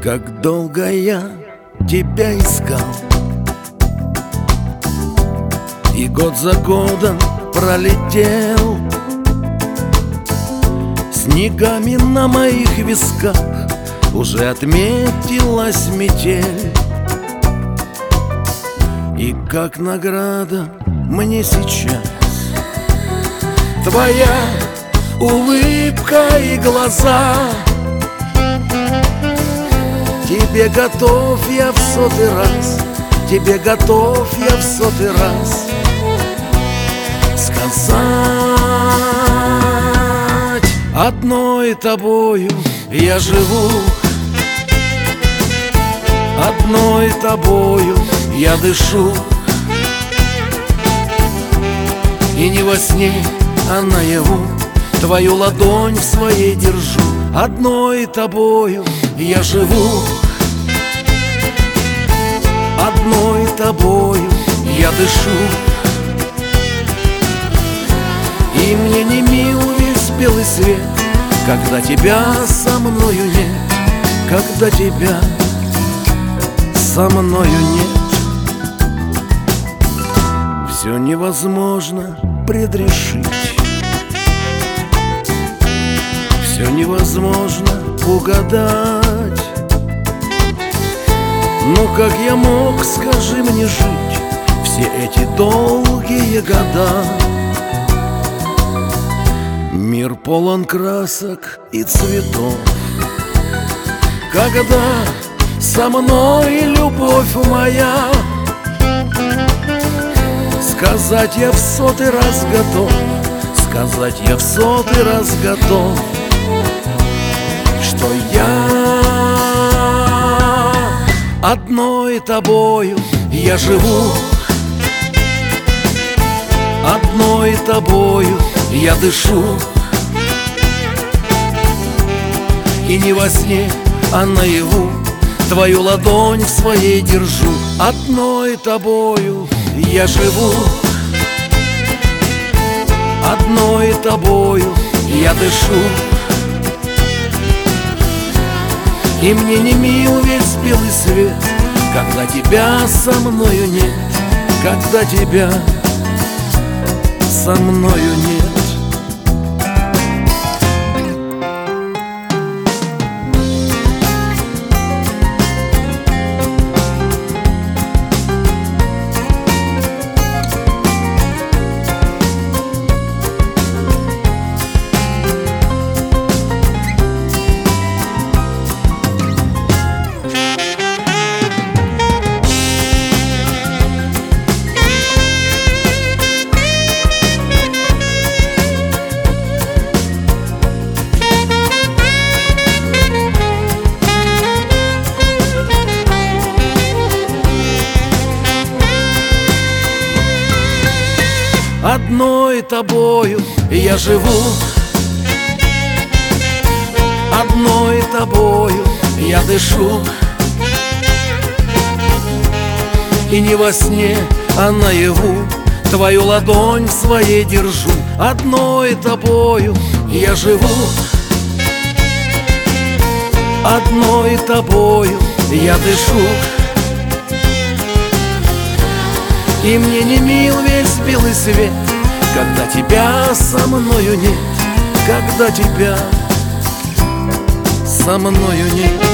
Как долго я тебя искал, и год за годом пролетел. Снегами на моих висках уже отметилась метель. И как награда мне сейчас твоя улыбка и глаза. Тебе готов я в сотый раз, тебе готов я в сотый раз сказать: одной тобою я живу, одной тобою я дышу. И не во сне, а наяву твою ладонь в своей держу. Одной тобою я живу, одной тобою я дышу. И мне не мил весь белый свет, когда тебя со мною нет, когда тебя со мною нет. Все невозможно предрешить, все невозможно угадать. Но как я мог, скажи мне, жить все эти долгие года? Мир полон красок и цветов, когда со мной любовь моя. Сказать я в сотый раз готов, сказать я в сотый раз готов, что я одной тобою я живу, одной тобою я дышу. И не во сне, а наяву твою ладонь в своей держу. Одной тобою я живу, одной тобою я дышу. И мне не мил весь белый свет, когда тебя со мною нет, когда тебя со мною нет. Одной тобою я живу, одной тобою я дышу. И не во сне, а наяву твою ладонь в своей держу. Одной тобою я живу, одной тобою я дышу. И мне не мил весь белый свет, когда тебя со мною нет, когда тебя со мною нет.